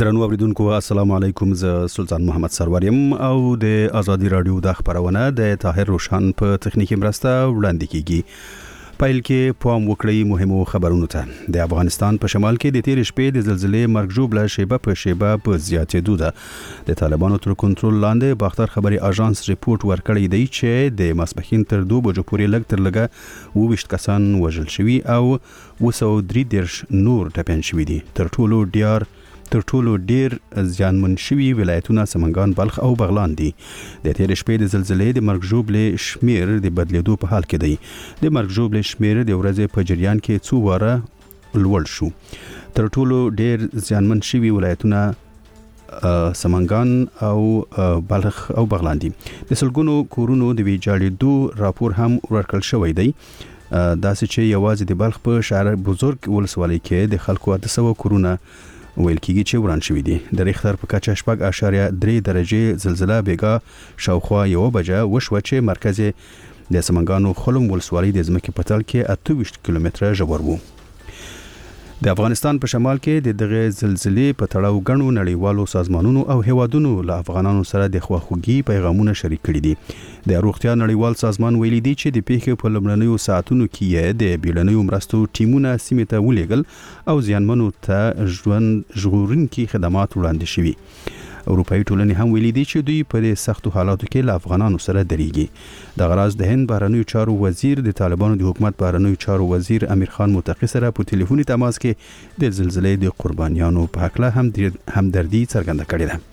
درنو اوریدونکو السلام علیکم، زه سلطان محمد سروریم او د ازادي رادیو د خبرونه د طاهر روشان په تخنیکی مرسته وړاندې کیږي. پایل کې پام وکړئ مهمو خبرونو ته. د افغانستان په شمال کې د تیر شپې د زلزلې مرګ ژوبله شیبه په شیبه په زیاتېدو ده. د طالبانو تر کنټرول لاندې باختر خبري اژانس ریپورت ورکړی دی چې د ماسپښین تر 2 بجو پورې لږ تر لږه 22 کسان وژل شوي او 233 نور ټپيان شوي دي. تر ټولو ډیر زیانمن شوي ولایتونه سمنګان، بلخ او بغلان دي. د تیر شپې د زلزلې د مرګ ژوبلې شمیر د بدلیدو په حال کې دی. د مرګ ژوبلې شمیر د ورځې په جریان کې څو واره لوړ شو. تر ټولو ډیر زیانمن شوي ولایتونه سمنګان او بلخ او بغلان دي. د سلګونو کورونو د ویجاړېدو راپور هم ورکړل شوی دی. داسې چې یوازې د بلخ په شهر بزرګ ولسوالۍ کې د خلکو 800 کورونه ویل کېږي چې وران شوي دي. د ریختر په کچه 4.3 درجه زلزلہ بیګا شاوخوا 1 بجه وشوه چې مرکز د سمنګانو خلم ولسوالۍ د ځمکې په تل کې 28 کیلومتره ژور وو. د افغانستان په شمال کې د دغه زلزلې په تړاو غنو نړیوالو سازمانونو او هیوادونو له افغانانو سره د خواخوږي پیغامونه شریک کړي دي. د روغتیا نړیوال سازمان ویلي دی چې د پیښې په لومړنیو ساعتونو کې د بیړنیو مرستو ټیمونه سیمې ته ولېږل او زیانمنو ته ژغورونکي خدمات وړاندې شوي. اروپایي ټولنې هم ویلي دي چې دوی په دې سختو حالاتو کې له افغانانو سره درېږي. د غراز د هند بهرنیو چارو وزیر د طالبانو د حکومت بهرنیو چارو وزیر امیر خان متقی سره په ټلیفوني تماس کې د زلزلې د قربانیانو په حق له همدردي څرګنده کړې ده.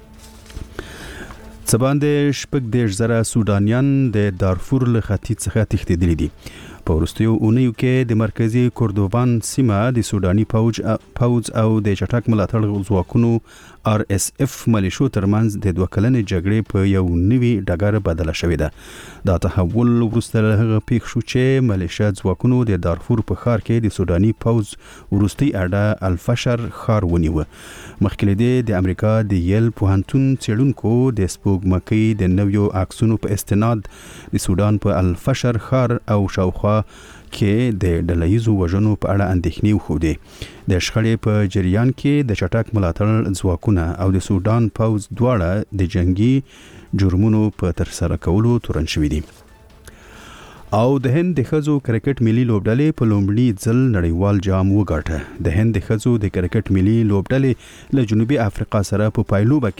څباندې 14,000 سودانیان د دارفور له ختیځ څخه تښتېدلي دي. په وروستیو اونیو کې د مرکزی کوردوفان سیمه د سوداني پوځ او د چټک ملاتړ ځواکونو RSF ملیشو ترمنځ د 2 کلنې جګړې په یو نوي ډګر بدله شوې ده. دا تحول وروسته له هغه پیښ شو چې ملیشیا ځواکونو د دارفور په ښار کې د سوداني پوځ وروستي اډه الفشر ښار ونیو. مخکې د امریکا د یل پوهنتون څېړونکو د سپوږمکۍ د نویو عکسونو په استناد د سودان په الفشر ښار او شاوخوا کې د ډلهیزو وژنو په اړه اندېښنې وښودې. د شخړې په جریان کې د چټک ملاتړ ځواکونه او د سودان پوځ دواړه د جنگي جرمونو په ترسره کولو تورن شوي دي. او د هند د ښځو کرکټ ملي لوبډلې په لومړي ځل نړیوال جام وګاټه. د هند د ښځو د کرکټ ملي لوبډلې له جنوبي افریقا سره په پایلوبه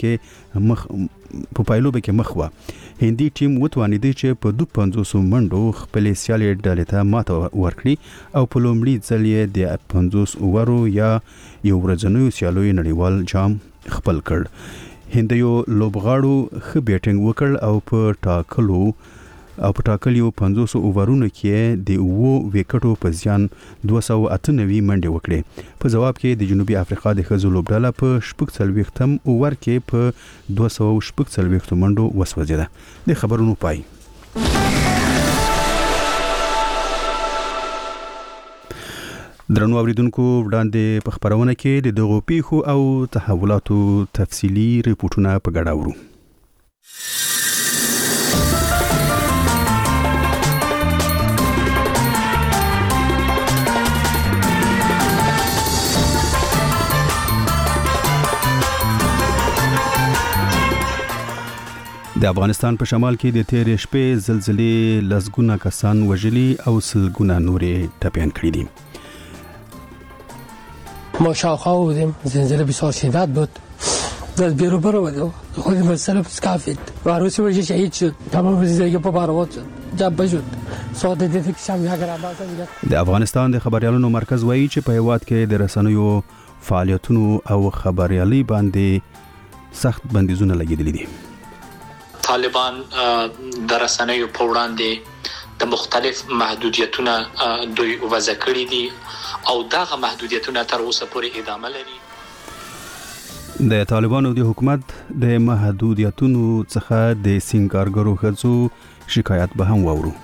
کې مخ وه. هندي ټیم وتوانید چې په 250 منډو خپل سیالي ډلې ته ماته ورکړي او په لومړي ځل یې د 50 اوورو یا یو ورځنیو سیالیو نړیوال جام خپل کړ. هندیو لوبغاړو ښه بیټینګ وکړ او په ټاکلیو 50 اوورونو کې د 2 وکټو په زیان 298 منډې وکړې. په جواب کې د جنوبي افریقا د ښځو لوبډله په 46م اوور کې په 246 منډو وسوځیده. د خبرونو پای. درنو اوریدونکو وړاندې په خبرونه کې د دغو پیښو او تحولاتو تفصیلی ریپورتونه په ګډه ورو. د افغانستان په شمال کې د تیر شپې زلزلې لسګونه کسان وژلي او سلګونه نورې ټپيان کړي دي. ما شاوخوا بودیم، زلزله بسیار شدت بود، از بیرو برو خودی مسئله سکافید و عروسی وجه شهید شد. تمام زندگی په بارود شد، جبه شد. ساده دیده کشم یک رابطه. د افغانستان د خبريالانو مرکز وایي چې په هیواد کې د رسنیو فعالیتونو او خبريالي باندې سخت بندیزونه لګیدلي دي. طالبان د رسنیو په وړاندې د مختلف محدودیتونه دوی وضع کړي دي او دغه محدودیتونه تر اوسه پورې ادامه لري. د طالبانو د حکومت د محدودیتونو څخه د سینګارګرو ښځو شکایت به هم وورو.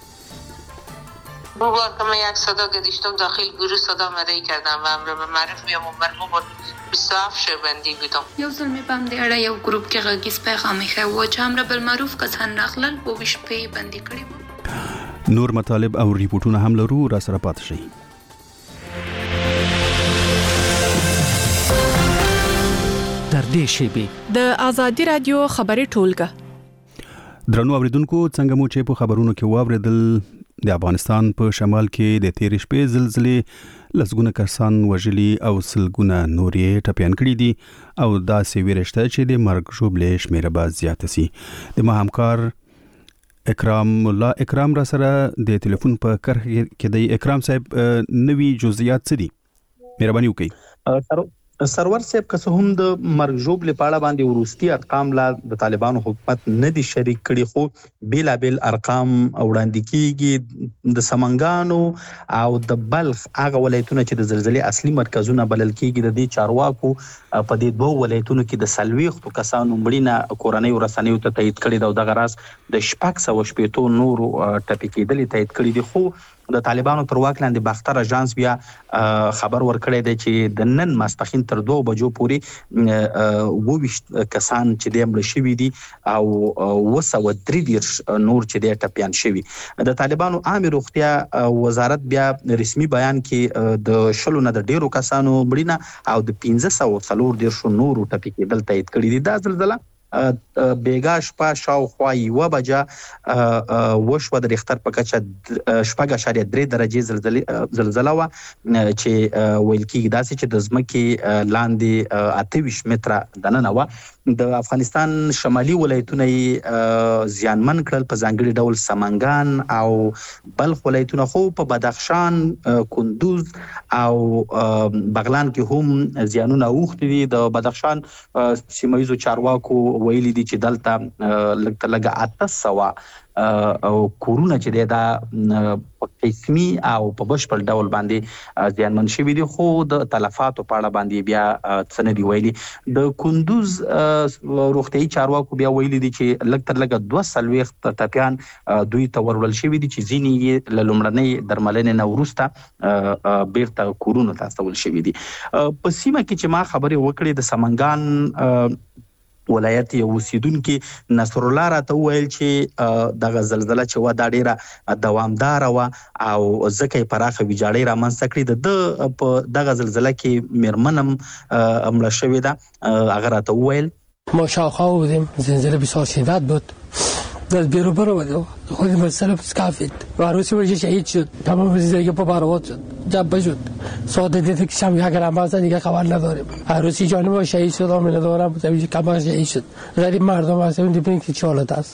کمی یک صدا گذاشتم داخل گروه صدا مدعی کردم و امر به معروف میام و مرغوب 27 شهروندی بودم. یو ظلمی پام دی اړه یو ګروپ کې غږیز پیغام یې و چې امر بالمعروف کسان راغلل په وشپې بندي کړی. نور مطالب او ریپورتونه هم لرو، را سره پات شئ. نږدې شي. د آزادي رادیو خبري ټولګه درنو اوریدونکو څنګه مو چې په خبرونو کې واوریدل د افغانستان په شمال کې د تیر شپې زلزلې لسګونه کسان وژلي او سلګونه نورې ټپيان کړي دي او داسې ویرشته چې د مرګ ژوبلې شمیره به زیاته سي. د ما همکار اکرام را سره د ټلیفون په کرښه کې د اکرام صاحب نوي جزئیات څه دي؟ مهرباني وکړئ. سرور صاحب که څه هم د مرګ ژوبلې په اړه باندې وروستي ارقام لا د طالبانو حکومت نه دي شریک کړي، خو بیلابل ارقام وړاندې کیږي. د سمنګانو او د بلخ هغه ولایتونه چې د زلزلې اصلي مرکزونه بلل کیږي، د دې چارواکو په دې دوه ولایتونو کې د 40 کسانو مړینه کورنۍ ورسنیو ته تایید کړي دا دغه راز د 680 نورو ټپي کېدلې تایید کړي دي. خو د طالبانو تر واک لاندې باختر اژانس بیا خبر ورکړی دی چې د نن ماسپښین تر 2 بجو پورې 22 کسان چې د مړ شوي دي او 233 نور چې د ټپيان شوي. د طالبانو عامه روغتیا وزارت بیا رسمي بیان کې د شلو نه د ډیرو کسانو مړینه او د 1540 نورو ټپي کېدل تایید کړي دي. دا زلزلہ بیګا شپه شاوخوا 1 بجه وشوه د ریختر په کچه 4.3 درجه زلزلہ و چې ویل کېږي داسې چې د ځمکې لاندې 28 متره دننه و. د افغانستان شمالي ولایتونه زیانمن کړل، په ځانګړي ډول سمنګان او بلخ ولایتونه، خو په بدخشان، کندوز او بغلان کې هم زیانونه اوښتي دي. د بدخشان سیمایي چارواکو ویلي دي چې دلته لږ 800 او کورونه چې دا په قسمي او په بشپړ ډول باندې زیانمن شوي دي، خو د تلفاتو په اړه باندې بیا څه نه دي ویلي. د کندوز روغتیايي چارواکو بیا ویلي دي چې لږ تر لږه 240 ټپيان دوی ته ورول شوي دي چې ځینې یې له لومړنۍ درملنې نه وروسته بیرته کورونو ته استول شوي دي. په سیمه کې چې ما خبرې وکړې د سمنګان ولایت یو اوسیدونکي نصر الله راته وویل چې دغه زلزلہ چې و دا ډیره دوامدار و او ځکه پراخه ویجاړی رامنځته کړي. د په دغه زلزلہ کې میرمنم مړه شوې ده. هغه راته وویل ما شاوخوا بودیم، زلزله بسیار شدت بود، در بیرو برو خود مسئله سکافید و عروسی ورش شهید شد، تمام زندگی پا پرواد شد، جبه شد. ساده دیده که شم یک رمز دیگه خبر نداریم. عروسی جانب شهید شد، آمینه دارم بودم کمان شهید شد. غریب مردم هستیم دیدیم که چه حالت است.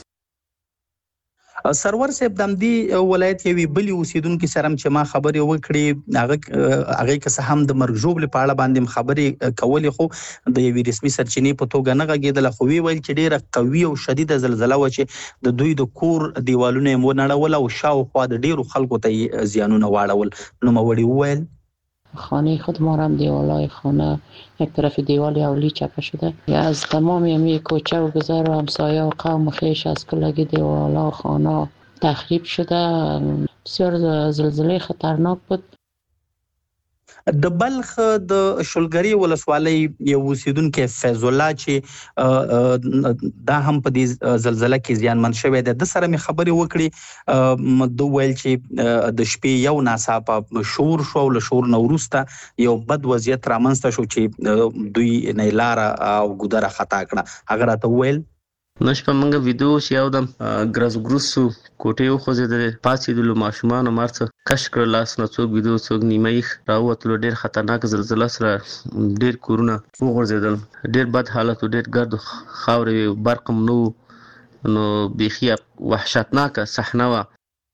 سرور صاحب د دې ولایت یوې بلې اوسیدونکو سره چې ما خبرې وکړې هغه که هم د مرګ ژوبلې په اړه باندې خبرې کولې، خو د یوې رسمي سرچینې په توګه نه غږېدله، خو ویل چې ډیره قوي او شدیده زلزلہ و چې د دوی د کور دیوالونه یې ونړول او شاوخوا د ډیرو خلکو ته زیانونه واړول. نوموړي وویل خانه خود ما هم دیوالای خانه یک طرف دیوال اولی چپه شده، از تمام یمی کوچه و گذر و همسایه و قوم خیش از کلگی دیوالا و خانه تخریب شده. بسیار زلزله خطرناک بود. د بلخ د شلګری ولسوالۍ یو اوسیدونکو فیض الله چې دا هم په دې زلزلہ کې زیانمن شوی دی، د سره می خبرې وکړي. د ویل چې د شپې یو ناڅاپه شور شو، له شور نه وروسته یو بد وضعیت رامنځته شو چې دوی نه لاره او ګودره خطا کړه. هغه راته ویل نش په منګه ویډیو شیاو دم ګرز ګروسو کوټه خو زه د پاتې د ماشومان مرڅ کش کړ لاس نه څوک ویډیو څوک نیمه راوتلو. ډیر خطرناک زلزلہ سره ډیر کورونه وغورځیدل، ډیر بد حالت، ډیر ګرد خاورې برقم نو بيخي وحشتناک صحنه و.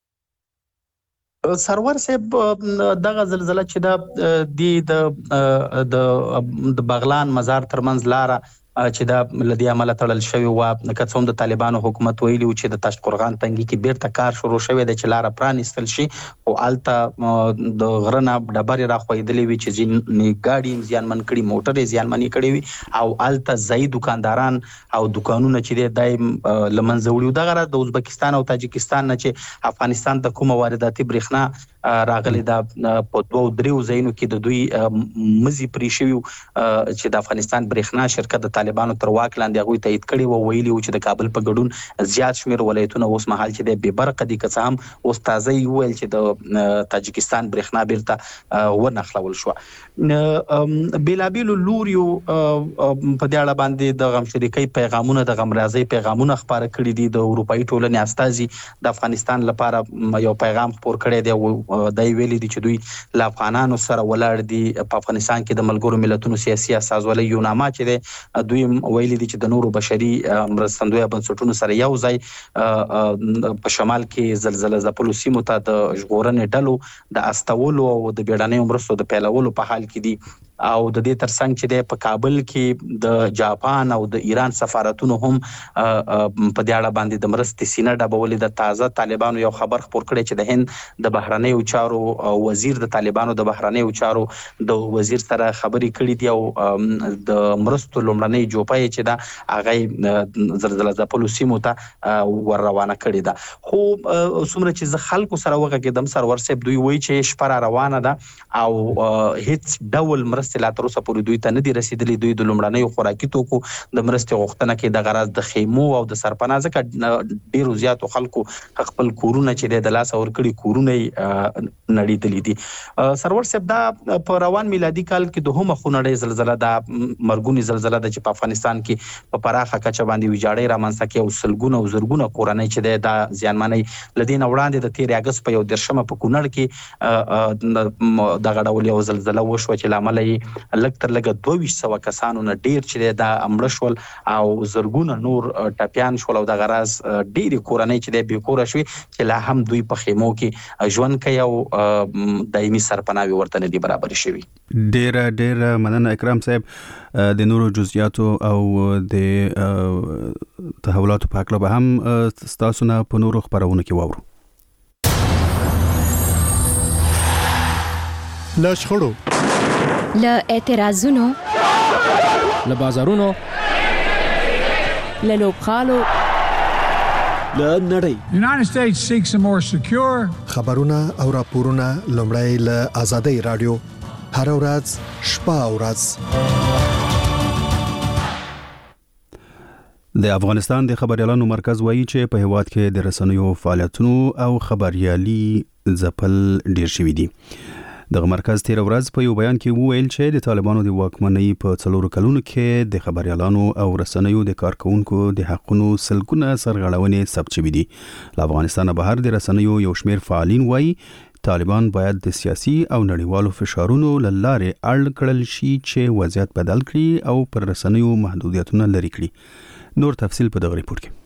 سرور صاحب دغه زلزلہ چې د بغلان مزار ترمنځ لاره چې دا لدی عمل تړل شوی و، که څوم د طالبانو حکومت ویلی و چې د تاشت قرغان تنګي کې بیرته کار شروع شوی د چې لاره پرانیستل شي، او الته د غرنه ډبرې راخویدلې وي چې ځینې ګاډي زیانمن کړي، موټر زیانمن کړي وي، او الته ځای دکانداران او دکانونه چې دایم لمنځه وړي. دغه د ازبکستان او تاجکستان نه چې افغانستان ته کومه وارداتي برېښنا راغلي دا په 2-3 ځایونو کې د دوی مزي پرې شوی چې د افغانستان برېښنا شرکت د طالبانو تر واک لاندې هغه تایید کړي و ویلي چې د کابل په ګډون زیات شمیر ولایتونه اوس مهال چې د ببرق دي که هم اوس تازه ویل چې د تاجکستان برېښنا بیرته ونخلول شو. بیلابیل لوریو په دې اړه باندې د غم شریکي پیغامونه د غم راځي پیغامونه خبره کړي دي. د اروپאי ټولنې استازي د افغانستان لپاره یو پیغام خپور کړی دی او دای ویلي دي چې دوی له افغانانو سره ولاړ دي. په افغانستان کې د ملګرو ملتونو سیاسي اساسولۍ یوناما چې دی دوی ویلي دي چې د نورو بشري مرستندوی بنسټونو سره یو ځای په شمال کې زلزلہ ځپلو سیمو ته د ژغورنې ډلو د استولو او د بیړنیو مرستو د پیلولو په حال کې دي. او د دې ترڅنګ چې د په کابل کې د جاپان او د ایران سفارتونو هم په دې اړه باندې د مرستې سینه ډبولې. د تازه طالبانو یو خبر خپور کړی چې د هند د بهرنیو چارو وزیر د طالبانو د بهرنیو چارو د وزیر سره خبرې کړې دي او د مرستو لومړنۍ جوپای چې دا هغه زلزلہ ځپلو سیمو ته ور روانه کړې ده. خو څومره چې ز خلکو سره وغږیدم سرور صاحب دوی وایي چې شپه روانه ده او هیڅ ډول مرستې لا تر اوسه پورې دوی ته نه دي رسیدلي. دوی د لومړنیو خوراکي توکو د مرستې غوښتنه کوي د غرض د خیمو او د سرپناه ځکه ډیرو زیاتو خلکو خپل کورونه چې د لاس ورکړي کورونه نړیدلي دي. سرور صاحب دا په روان میلادي کال کې دوهمه خونړۍ زلزلہ د مرګونی زلزلہ د چې په افغانستان کې په پراخه کچه باندې ویجاړۍ رامنځته کوي او سلګونه او زرګونه کورنۍ چې د زیانمنۍ لدین وړاندې د 13 اگست په 10 په کونړ کې د غړول یو زلزلہ وشو چې لامل لږ تر لږه 2200 کسانو نه ډیر چې د امړ شول او زرګونه نور ټپيان شول او د غراز ډیری کورنۍ چې د بیکوره شوي چې لا هم دوی په خیمو کې ژوند کوي او دایمي سرپناوي ورته نه دي برابر شوي. ډیر مننه اکرام صاحب. د نورو جزئیاتو او د تحولاتو په اړه به هم تاسو نه په نورو خبرونه کې واورو. لشخړو له اعتراضونو له بازارونو له لوبخالو له نړۍ United States seeks a more secure خبرونه او راپورونه لومړی له آزادۍ رادیو هر ورځ شپه او ورځ. د افغانستان د خبريالانو مرکز وایي چې په هیواد کې د رسنیو فعالیتونو او خبريالي ځپل ډیر شوي دي. دغه مرکز تیر ورځ په یو بیان کې وویل چې د طالبانو د واکمنۍ په 4 کلونو کې د خبريالانو او رسنیو د کارکونکو د حقونو سلګونه سرغړونې ثبت شوې دي. له افغانستان بهر د رسنیو یو شمېر فعالین وایي طالبان باید د سیاسي او نړیوالو فشارونو له لارې اړ کړل شي چې وضعیت بدل کړي او پر رسنیو محدودیتونه لري کړي. نور تفصیل په دغه ریپورت کې.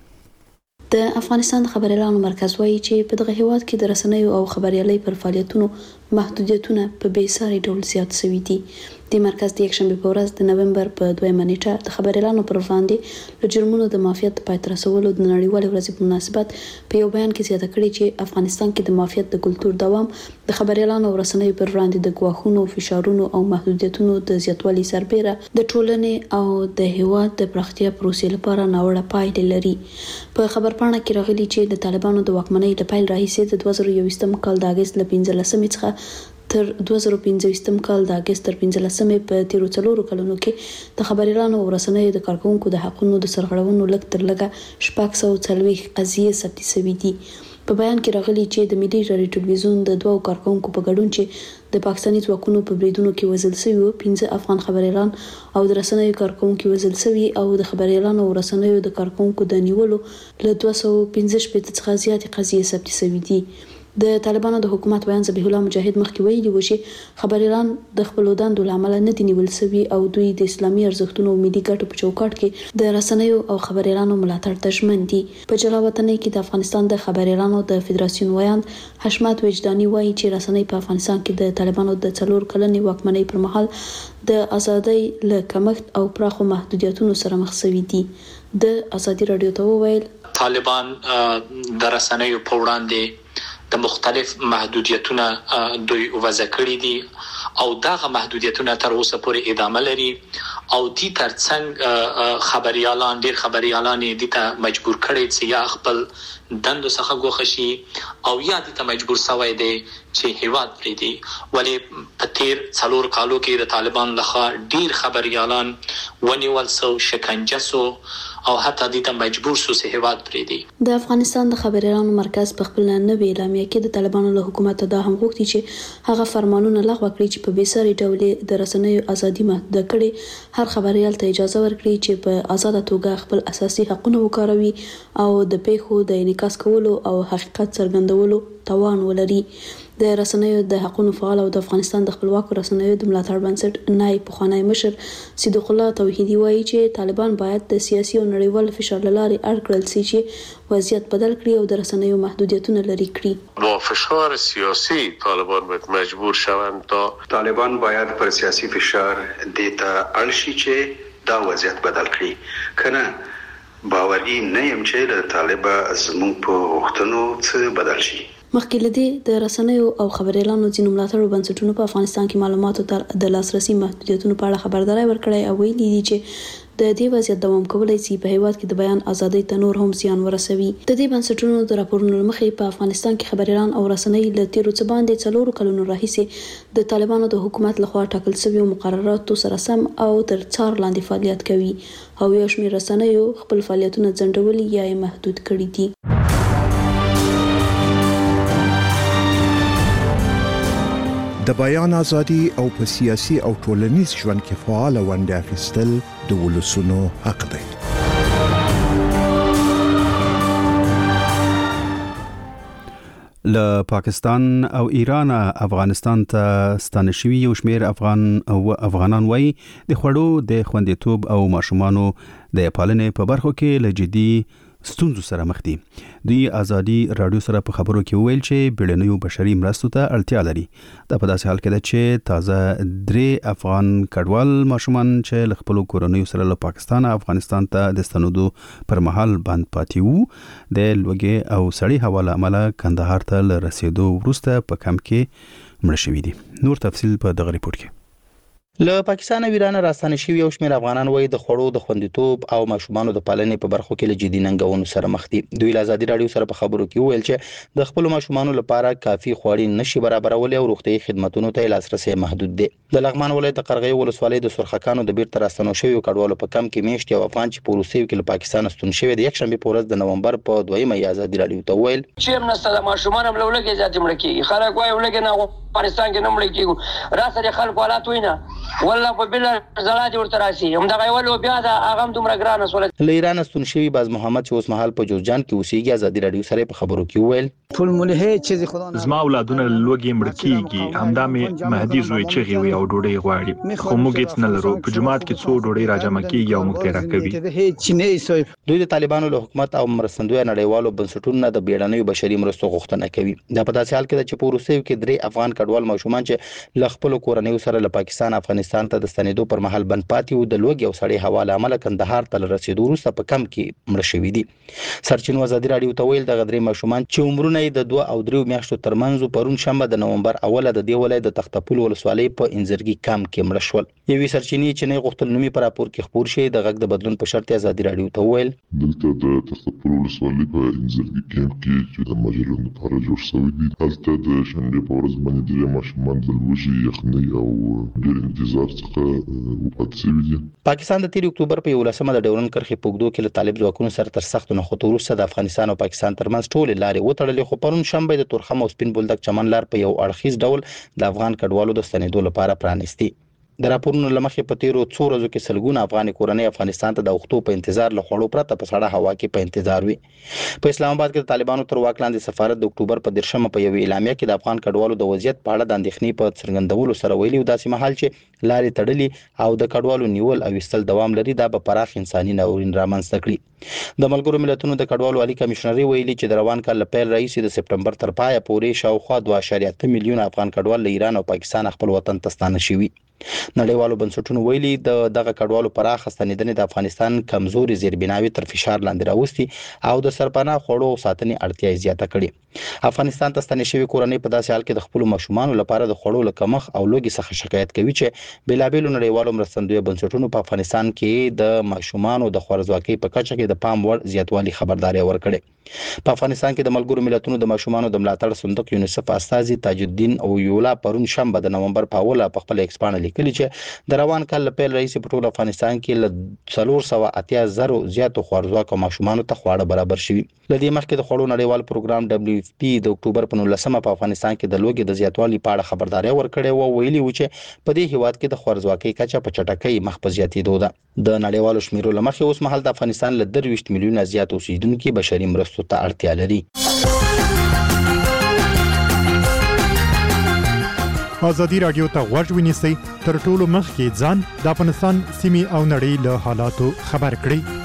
د افغانستان خبريالانو مرکز وایي چې په دغه هیواد کې د رسنیو او خبريالۍ پر فعالیتونو محدودیتونه په بیساري ډول زیات شوي دي. د مرکز د یکشنبه په ورځ د نومبر په 2 نیټه د خبريالانو پر وړاندې له جرمونو د مافیات د پای ته رسولو د نړیوالې ورځې په مناسبت په یو بیان کې زیاته کړې چې افغانستان کې د مافیات د کلتور دوام د خبريالانو او رسنیو پر وړاندې د ګواښونو، فشارونو او محدودیتونو د زیاتوالي سربېره د ټولنې او د هیواد د پراختیا پروسې لپاره ناوړه پایلې لري. په خبرپاڼه کې راغلي چې د طالبانو د واکمنۍ له پیل راهیسې د 2021 کال د اگست له 15 څخه تر 2015 کال د اگست تر 15 په تیرو 4 کلونو کې د خبريالانو او رسنیو د کارکونکو د حقونو د سرغړونو لږ تر لږه 640 قضیې ثبت شوي دي. په بیان کې راغلي چې د ملي رادیو ټلویزیون د 2 کارکونکو په ګډون چې د پاکستاني ځواکونو په بریدونو کې وژل شوي 15 افغان خبريالان او د رسنیو کارکونکو وژل شوي او د خبريالانو او رسنیو د کارکونکو د نیولو له 215 څخه زیات قضیې ثبت شوي دي. د طالبانو د حکومت ویان ذبیح الله مجاهد مخکې ویلي و چې خبريالان د خپل دندو لامل نه دي نیول شوي او دوی د اسلامي ارزښتونو او ملي ګټو په چوکاټ کې د رسنیو او خبريالانو ملاتړ ته ژمن دي. په جلاوطنۍ کې د افغانستان د خبريالانو د فدراسیون ویان حشمت وجداني وایي چې رسنۍ په افغانستان کې د طالبانو د 4 کلنې واکمنۍ پر مهال د ازادۍ له کمښت او پراخو محدودیتونو سره مخ شوي دي. د ازادي رادیو ته وویل طالبان د رسنیو په وړاندې د مختلف محدودیتونه دوی وضع کړی دي او دغه محدودیتونه تر اوسه پورې ادامه لري او دي ترڅنګ خبريالان ډیر خبريالان دي ته مجبور کړي چې یا خپل دندو څخه ګوښه شي او یا دي ته مجبور سوی دی چې هیواد پرېږدي. ولې په تیر 4 کالو کې د طالبان لخوا ډیر خبريالان ونیول سو، شکنجه سو او حتی دي ته مجبور سو چې هیواد پرېږدي. د افغانستان د خبريالانو مرکز په خپل نوې اعلامیه کې د طالبانو له حکومت دا هم غوښتي چې هغه فرمانونه لغوه کړي چې په بیساري ډول د رسنیو ازادي محدود کړي، هر خبريال ته اجازه ورکړي چې په آزاده توګه خپل اساسي حقوقونه وکاروي او د پیښو د انعکاس کولو او حقیقت څرګندولو توان ولري. د رسنیو د حقوقو فعال او د افغانستان د خپلواکو رسنیو د ملاتړ بنسټ نائب پخوانی مشر صدیق الله توحیدی وایي چې طالبان باید د سیاسي او نړیوال فشار لارې اړ کړل شي چې وضعیت بدل کړي او د رسنیو محدودیتونه لرې کړي. با فشار سیاسی طالبان باید مجبور شوند تا طالبان باید پر سیاسي فشار دیتا اړ شي چې دا وضعیت بدل کړي. کنه باوري نه يم چې د طالبا زموږ په وختونو څه بدل شي. مخکې له دې د رسنیو او خبريالانو ځینو ملاتړو بنسټونو په افغانستان کې معلوماتو ته د لاسرسي محدودیتونو په اړه خبرداري ورکړې او ویلي دي چې د دې وضعیت دوام کولای شي په هیواد کې د بیان ازادۍ ته نور هم زیان ورسوي. د دې بنسټونو د راپورونو مخې په افغانستان کې خبريالان او رسنۍ له تیرو څه باندې 4 کلونو راهیسې د طالبانو د حکومت لخوا ټاکل شوی مقرراتو سره سم او تر څار لاندې فعالیت کوي او یو شمېر رسنیو خپل فعالیتونه ځنډولي یا محدود کړي دي. د بیان ازادي او په سیاسي او ټولنیز ژوند کې فعال ونډه اخیستل د ولسونو حق دی. له پاکستان او ایران افغانستان ته ستانه شوي یو شمېر افغانان وایي د خوړو د خوندیتوب او ماشومانو د پالنې په برخو کې له جدي ستونزو سره مخ دي. دوی ازادي رادیو سره په خبرو کې ویل چې بیړنیو بشري مرستو ته اړتیا لري. دا په داسې حال کې ده چې تازه 3 افغان کډوال ماشومان چې له خپل کورنیو سره له پاکستان افغانستان ته د ستنېدو پر مهال بند پاتې وو د لوګي او سړی حواله عمله کندهار ته رسیدو وروسته په کمپ کې مړ شوي دي. نور تفصیل په دغه ریپورت کې. له پاکستان او ایران راستانه شوي یو شمېر افغانان وایي د خوړو د خوندیتوب او ماشومانو د پالنې په برخو کې له جدي ننګونو سره مخ دي. دوی له ازادي رادیو سره په خبرو کې ویل چې د خپل ماشومانو لپاره کافي خوړې نشي برابرولې او روغتيایي خدماتونو ته لاسرسي محدود دي. د لغمان ولایت د قرغې ولسوالۍ د سرخکانو د بیرته راستنو شوي کډوالو په کم کې میشت یو افغان چې په روسیې کې له پاکستان ستون شوی د یک شنبه په ورځ د نومبر په 2مه ازادي رادیو ته ویل چې موږ د ماشومان هم لولګي ذاتي مړ کیږي. خلک وايي ولګي نه افغانستان کې نه مړ کیږي. راسره خلک حالات وینا والله په بل زړه دې ورته راشي هم دا غوړو بیا دا هغه دومره ګرانه سول. له ایران ستون شوی باز محمد چې اوس مهال په جوزجان کې اوسېږي ازادي رادیو سره په خبرو کې ویل ټول مولهه چې خدا زما اولادونه لوګي مړ کیږي. همدا مې مهدي زوی چې وي او ډوډۍ غواړي خو موږ هیڅ نه لرو. په جماعت کې څو ډوډۍ راجمع کیږي او موږ ته راکوي. دوی د طالبانو له حکومت او مرستندوی نړیوالو بنسټونو د بیړنیو بشري مرستو غوښتنه کوي. دا په داسې حال کې چې په روسیې کې 3 افغان کډوال ماشومان چې له خپل کورنیو سره له پاکستان افغانستان ته د ستنېدو پر مهال بند پاتې وو د لوګي او سړی حواله عمله کندهار ته رسیدو وروسته په کم کې مړ شوي دي. سرچینو ازادي رادیو ته ویل د غدري ماشومان چې عمرونه یې د 2 او 3 میاشتو ترمنځ پرون شنبه د نومبر اوله د دې ولایت د تختپول ولسوالۍ په انځرګي کم کې مړ شول. یوې سرچینې چې نه غوښتل نومي پر راپور کې خبر شي د غږ د بدلون په شرط ازادي رادیو ته ویل دلته د تختپول ولسوالۍ په انځرګي کم کې چې د مجلون لپاره جوړ شوی دی هلته د شنبه په ورځ باندې 3 ماشومان د لوږې یخنۍ او ډېر انتظار څخه وفات شوي دي. پاکستان د 3 اکتوبر په 11مه د ډیورنډ کرښې په اوږدو کې له طالب ځواکونو سره تر سختو نښتو وروسته د افغانستان او پاکستان ترمنځ ټولې لارې وتړلې خو پرون شنبه د تورخم او سپین بولدک چمن لار په یو اړخیز ډول د افغان کډوالو د ستنېدو لپاره پرانیستي. د راپورونو لمخې په تیرو څو ورځو کې سلګونه افغان کورنۍ افغانستان ته د وختو په انتظار له خوړو پرته په سړه هوا کې په انتظار وي. په اسلام آباد کې د طالبانو تر واک لاندې سفارت د اکتوبر په 10مه په یو اعلامیه کې د افغان کډوالو د وضعیت په اړه د اندېښنې په څرګندولو سره ویلي و داسې مهال چې لارې تړلې او د کډوالو نیول او ایستل دوام لري دا به پراخ انساني ناورین رامنځته کړي. د ملګرو ملتونو د کډوالو عالی کمشنري ویلي چې د روان کال له پیل راهیسې د سپټمبر تر پایه پورې شاوخوا 2.8 میلیون افغان کډوال له ایران او پاکستان خپل وطن ته ستانه شوي. نړیوالو بنسټونو ویلي دغه کډوالو پراخ ستنېدنې د افغانستان کمزوري زیربناوي تر فشار لاندې راوستي او د سرپناه خوړو او ساتنې اړتیا زیاته کړې. افغانستان ته ستنې شوی کورنۍ په داسې حال کې د خپل ماشومان لپاره د خوړو لکمخ او لوګي څخه شکایت کوي چې بلابل نړیوالو مرستندوی بنسټونو په افغانستان کې د ماشومان د خوارزواکۍ په کچه کې د پام وړ زیاتوالی خبرداري ورکړي. په افغانستان کې د ملګرو ملتونو د ماشومان د ملاتړ صندوق یونیسف استاذي تاج الدین او یولا پرون شنبه د نومبر په اوله په خپل ایکس باندې لیکلي چې د روان کال په پیل رئیس په ټول افغانستان کې ل 480,000 زیاتو خوارزواکو ماشومان ته خواړه برابر شوي. لدې مخکې د خوړو نړیوال پروګرام WFP د اکتوبر په 19 په افغانستان کې د لوګي د زیاتوالي په اړه خبرداري ورکړې او ویلي و چې په دې هیواد کې د خوارزواکۍ کچه په چټکۍ مخ په زیاتېدو ده. د نړیوالو شمیرو لمخې اوس مهال د افغانستان له 23 میلیونه زیات اوسیدونکو بشري مرستو ته اړتیا لري. ازادي رادیو ته غوږ ونیسئ تر ټولو مخکې ځان د افغانستان سیمې او نړۍ له حالاتو خبر کړئ.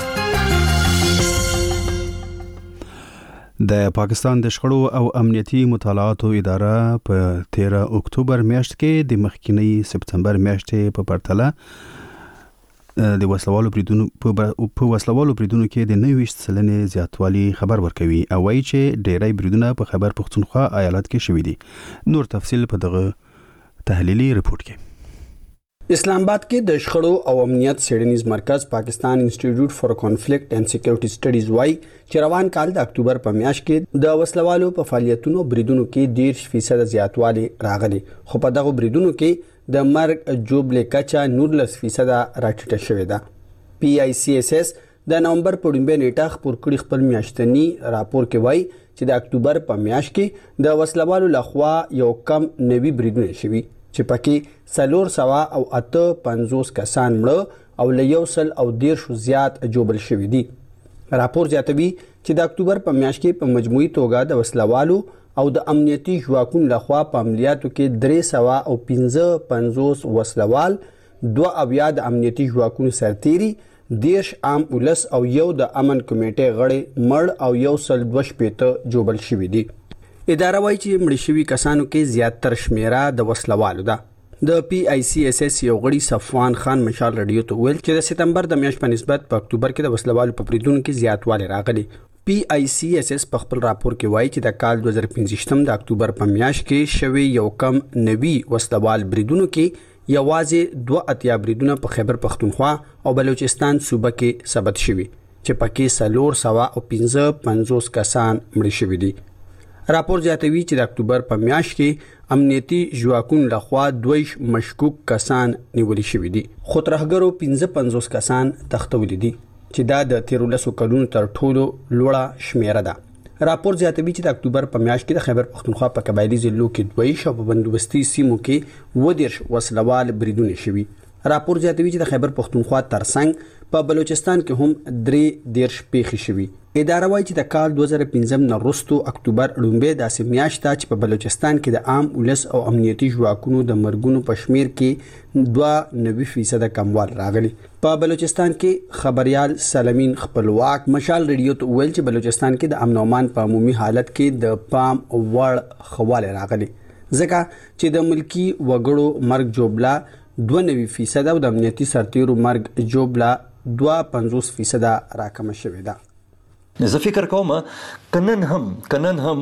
د پاکستان د شخړو او امنیتي مطالعاتو اداره په 13 اکتوبر میاشت کې د مخکینی سپتمبر میاشتې په پرتله د وسلوالو بریدونو کې د 90% زیاتوالی خبر ورکوي او وايي چې ډیری بریدونه په خیبر پختونخوا ایالت کې شوي دي. نور تفصیل په دغه تحلیلي رپورت کې. اسلام آباد کې د شخړو او امنیت څېړنیز مرکز پاکستان انسټیټیوټ فار کانفلیکټ اینڈ سکیورټي سټډیز وايي چې روان کال د اکتوبر په میاشت کې د وسلوالو په فعالیتونو بریدونو کې 10% زیاتوالی راغلی، خو په دغه بریدونو کې د مرګ جوړبلې کچه 19% راټیټه شوې ده. PICSS د نومبر په لومړۍ نیټه خپور کړي خپل میاشتنی راپور کې وایي چې د اکتوبر په میاشت کې د وسلوالو لخوا یو کم 90 بریدونه شوي چې پکې 458 کسان مړه او له 110 زیات جوړبل شوي دي. راپور زیاتوي چې د اکتوبر په میاشت کې په مجموعي توګه د وسلوالو او د امنیتي ځواکونو لخوا په عملیاتو کې 355 وسلوال، 2 د امنیتي ځواکونو سرتیري، 10 عام ولس او یو د امن کمیټې غړي مړ او 112 جوړبل شوي دي. اداره وايي چې مړ شوي کسانو کې زیاتره شمیره د وسلوالو ده. د PICSS یو غړي صفوان خان مشال رادیو ته ویل چې د سپتمبر د میاشتې په نسبت په اکتوبر کې د وسلوالو په بریدونو کې زیاتوالی راغلی. PICSS په خپل راپور کې وایي چې د کال 2015 د اکتوبر په میاشت کې شوی یو کم 90 وسلوال بریدونو کې یوازې 2 بریدونه په خیبر پختونخوا او بلوچستان صوبه کې ثبت شوي چې پکې 455 کسان مړ شوي دي. راپور زیاتوي چې د اکتوبر په میاشت کې امنیتي ځواکونو لخوا 2 مشکوک کسان نیول شوي دي، خو ترهګرو 55 کسان تښتولي دي چې دا د 13 کلونو تر ټولو لوړه شمیره ده. راپور زیاتوي چې د اکتوبر په میاشت کې د خیبر پختونخوا په قبایلی ضلعو کې 2 او په بندوبستي سیمو کې 10 وسلوال بریدونه شوي. راپور زیاتوي چې د خیبر پختونخوا ترڅنګ په بلوچستان کې هم 3 پیښې شوي. اداره وايي چې د کال 2015 نه وروسته اکتوبر لومړی داسې میاشت ده چې په بلوچستان کې د عام ولس او امنیتي ځواکونو د مرګونو په شمیر کې 92% کموال راغلی. په بلوچستان کې خبريال سلامین خپلواک مشال رادیو ته ویل چې بلوچستان کې د امن او امان په عمومي حالت کې د پام وړ خواله راغلی، ځکه چې د ملکی وګړو مرګ جوړبلا 92% او د امنیتي سرتیرو مرګ جوړبلا 52% راکمه شوې ده. زه فکر کوم کنن هم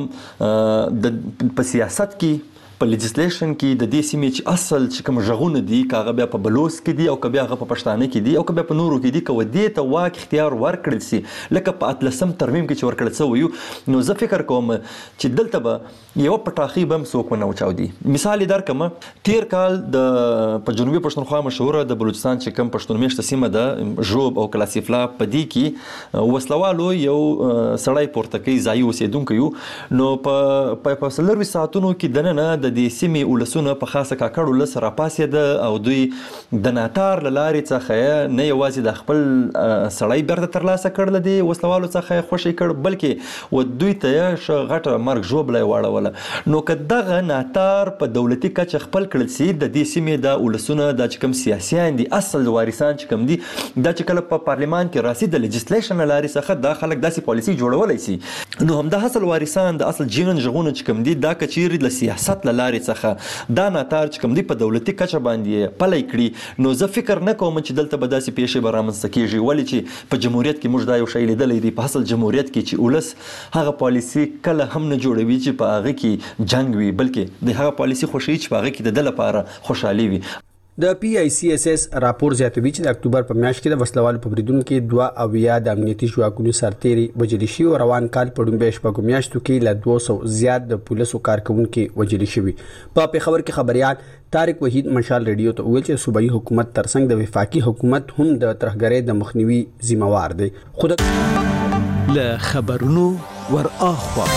د په سیاست کې په لیجسلیشن کې د دې سیمې چې اصل چې کوم ژغونه دي کاغه بیا په بلوس کې دي او کبه هغه په پښتانه کې دي او کبه په نورو کې دي کو دې ته واک اختیار ورکړل سي لکه په اتلسم ترمیم کې چې ورکړل سوی نو زه فکر کوم چې دلته به یو پټاخي بم څوک نه وچاو دي. مثال درکم تیر کال د په جنوبي پښتونخوا مشهوره د بلوچستان چې کوم پښتون میشته سیمه ده ژوب او کلاسیفلا په دې کې وسلوالو یو سړی پورته کوي ځای اوسیدونکو نو په سلروي ساعتونو کې دنه د دې سیمې ولسونه په خاصه کاکړ ولس راپاسې ده او دوی د ناتار لارې څخه نه یوازې د خپل سړی برده ترلاسه کړل دي وسلوالو څخه خوشي کړ بلکې و دوی ته غټه مرګ ژوبله واړوله. نو که دغه ناتار په دولتي کچه خپل کړل سي د دې سیمې د ولسونه د کوم سیاسيان دي اصل وارثان چې کوم دي د چکل په پارلیمان کې راسي د لیجسلیشن لارې څخه د خلک داسې پالیسي جوړولای سي نو هم د اصل وارثان د اصل جنن ژغونه چې کوم دي دا کچيري د سیاست لارې څخه دا ناتار چې کوم دی په دولتي کچه باندې پلی کړي نو زه فکر نه کوم چې دلته به داسې پیښې به رامنځته کېږي ولې چې په جمهوریت کې موږ دا یو شی لیدلی دی په اصل جمهوریت کې چې ولس هغه پالیسي کله هم نه جوړوي چې په هغه کې جنگ وي بلکې د هغه پالیسي خوښوي چې په هغه کې د ده لپاره خوشحالي وي. د پی آی سی اس اس راپور زیاتوي چې د اکتوبر په میاشت کې د وسلوالو په بریدونو کې 2 د امنیتي ځواکونو سرتېري وژل شوي او روان کال په ډومبې شپږو میاشتو کې له 200 زیات د پولیسو کارکونکو وژل شوي. په پیښور کې خبريال طارق وحید مشال رادیو ته ویل چې صوبایي حکومت ترڅنګ د وفاقي حکومت هم د ترهګرۍ د مخنیوي ذمہوار دی. خود له خبرونو ور اخوا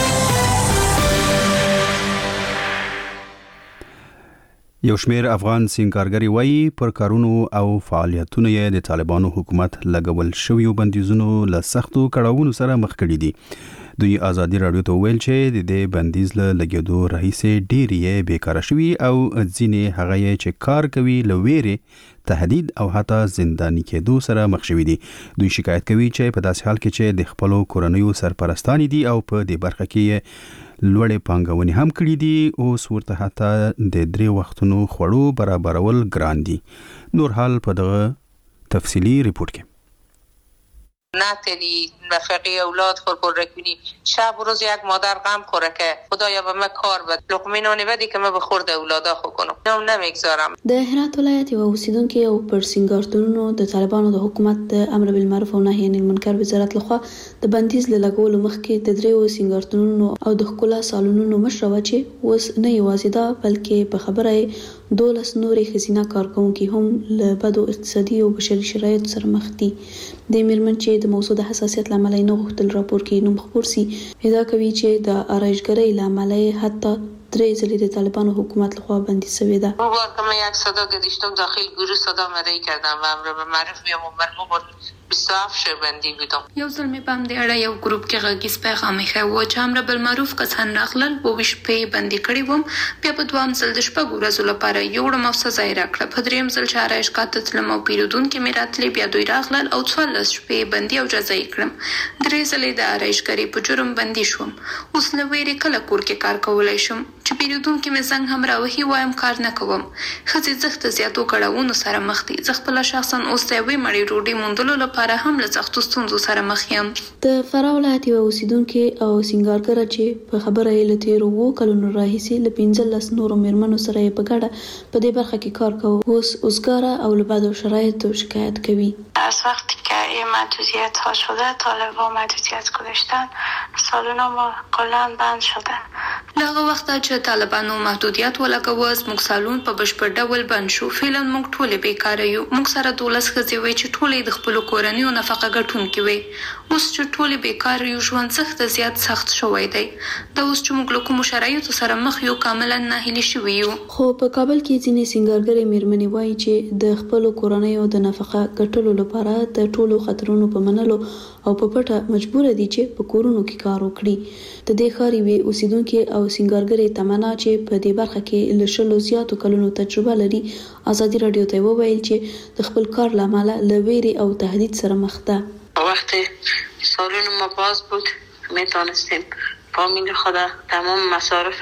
یو شمیر افغان سینګارګری وایي پر کارونو او فعالیتونو یې د طالبانو حکومت لګول شوی بندیزونو له سختو کړاوونو سره مخ کړي دي. دوی آزادي رادیو ته ویل چې د دې بندیز له لګیدو راهیسې ډېری یې بیکاره شوي او ځینې هغه یې چې کار کوي له ویرې تهدید او حتی زنداني کېدو سره مخ شوي دي. دوی شکایت کوي چې په داسې حال کې چې د خپلو کورنیو سرپرستان دي او په دې برخه کې لوړې پانګونې هم کړې دي اوس ورته حتی د 3 وختونو خوړو برابرول ګران دي. نور حال په دغه تفصیلی ریپورت کې نتری نفقه اولاد خور رکنی شب و روز یک مادر غم خوره که خدایا به من کار بد لقمه نانی بدی که من به خورد اولادا خو کنم نم نمیگذارم. د هرات ولایت یو اوسیدونکو او پر سینګارتونونو د طالبانو د حکومت د امر بالمعروف او نهي عن المنکر وزارت لخوا د بندیز لګولو مخکې د 3 سینګارتونونو او د ښکلا سالونونو مشروع چې اوس نه یوازې دا بلکې په خبره 12 نورې خزینه کارکونکو هم له بدو اقتصادي او بشري شرایطو سره مخ دي. د میرمن چې د موضوع د حساسیت لامل نه غوښتل راپور کې نوم خبر سي ادعا کوي چې د آرایشګرۍ لامل حتی 3 ځلې د طالبانو حکومت لخوا بندي شوې ده. بار که یک صدا گذاشتم داخل گروه صدا مدعی کردم و امر به معروف بیام و مرغوب 27 شهروندی بودم. یو ځل مې په همدې اړه یو ګروپ کې غږیز پیغام ایښی و چې امر بالمعروف کسان راغلل 22 شپې بندي کړي وم بیا په دوام ځل د شپږو ورځو لپاره یوړم او سزا یې راکړه. په درېیم ځل چې آرایشګاه ته تلم او پیرودونکي مې راتلې بیا دوی راغلل او 14 شپې بندي او جزایي کړم. 3 ځلې د آرایشګرۍ په جرم بندي شوم. اوس له ویرې کله کور کې کار کولی شم چې پیرودونکي مې زنګ هم راوهي وایم کار نه کوم. ښځې زښت زیاتو کړاوونو سره مخ دي. زه خپله شخصا اوس د یوې مړۍ ډوډۍ موندلو لپاره هم له سختو ستونزو سره مخ یم. د فراه ولایت یو اوسیدونکو او سینګارګره چې په خبره یې له تیرو 2 کلونو راهیسې له 15 نورو میرمنو سره یې په ګډه په دې برخه کې کار کوي اوس اوسګاره او له بدو شرایطو شکایت کوي. از وقتی که این محدودیت ها شده طالبان محدودیت گذاشتن سالونا ما کلا بند شده. دغه وخت چې طالبانو محدودیت ولګوه زموږ سالون په بشپړ ډول بند شو. فعلا موږ ټولې بیکاره یو. موږ سره 12 ښځې وې چې ټولې د خپلو کورنیو نفقه ګټونکې وې. اوس چې ټولې بیکاره یو ژوند زیات سخت شوی دی. دا اوس چې موږ له کومو شرایطو سره مخ یو کاملا ناهیلي شوي یو. خو په کابل کې ځینې سینګارګرې میرمنې وایي چې د خپلو کورنیو د نفقه ګټلو لپاره د ټولو خطرونو په منلو او په پټه مجبور دي چې په کورونو کې کار وکړي. د دې ښار یوې اوسیدونکې او سینګارګرې تمنا چې په دې برخه کې له 10 زیاتو کلونو تجربه لري آزادي رادیو ته وویل چې د خپل کار لامل له ویرې او تهدید سره مخ ده. وقتی سالون ما باز بود میتونستیم فامیل خود تمام مصارف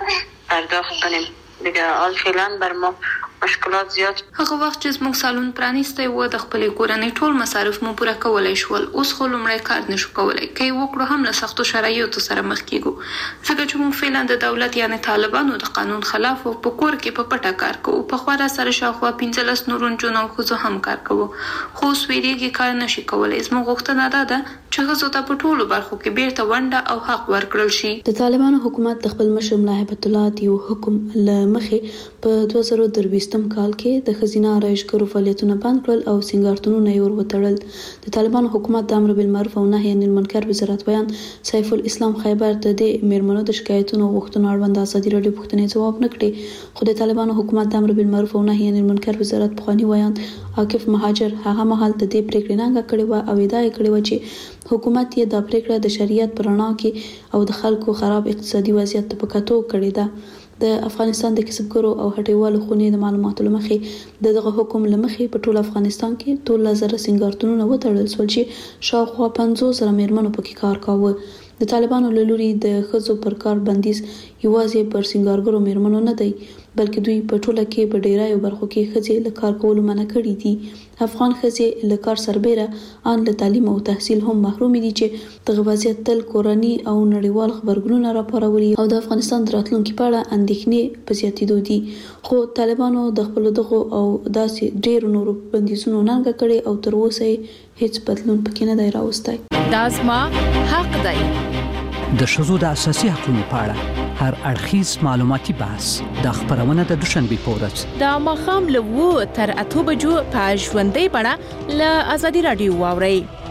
پرداخت کنیم. دیگه حال فعلا بر ما مشکلات زیات. هغه وخت چې زموږ سالون پرانیستی و د خپلې کورنۍ ټول مصارف مو پوره کولی شول. اوس خو لومړی کار نشو کولی. که یې وکړو هم له سختو شرایطو سره مخ کیږو ځکه چې موږ فعلا د دولت یعنې طالبانو د قانون خلاف او په کور کې په پټه کار کوو. پخوا راسره شاوخوا 15 نورو نجونو او ښځو هم کار کوو خو اوس ویرېږي کار نشي کولی. زموږ غوښتنه دا ده چې ښځو ته په ټولو برخو کې بیرته ونډه او حق ورکړل شي. د طالبانو حکومت د خپل مشر ملا هیبت الله دیو حکم له مخې په 2023 کال کې د خزینه آرایشګرو فعالیتونه بند کړل او سینګارتونونه یې ور وتړل. د طالبانو حکومت د امر بالمعروف او نهي عن المنکر وزارت بیان سیف الاسلام خیبر د دې میرمنو د شکایتونو غوښتنو اړوند ازادي رادیو پوښتنې ځواب نه کړي. خو د طالبانو حکومت د امر بالمعروف او نهي عن المنکر وزارت پخوانی ویان عاکف مهاجر هغه مهال د دې پریکړې ننګه کړې و او ادعا یې کړې و چې حکومت یې د پریکړه د شریعت پر رڼا کې او د خلکو خراب اقتصادي وضعیت په کتو کړې ده. د افغانستان د کسبګرو او هټیوالو خونې د معلوماتو لمخې دغه حکم لمخې په ټول افغانستان کې 12,000 سینګارتونونه وتړل شول چې شاوخوا 50,000 میرمنو پکې کار کاوه. د طالبانو له لوري د ښځو پر کار بندیز یوازې پر سنگارګرو میرمنو نه دی بلکې دوی په ټوله کې په ډیرایو برخو کې ښځې له کار کولو منع کړي دي افغان ښځې له کار سربېره ان له تعلیم او تحصیل هم محروم دي چې دغه وضعیت تل کورني او نړیوال خبرګونونه راپارولي او د افغانستان د راتلونکي په اړه اندېښنې په زیاتېدو دي خو طالبانو د خپل دغه او داسې ډېر نورو بندیزونو ننګه کړي او تر اوسه هیڅ بدلون پکې نه دی راوستی دا زما حق دی د ښځو د اساسي حقوقو په اړه هر اړخیز معلوماتي بحث د خبرونه د دوشنبه په ورځ د ماښام له 2 تر 8 بجو په ژوندۍ بڼه له ازادي رادیو واورئ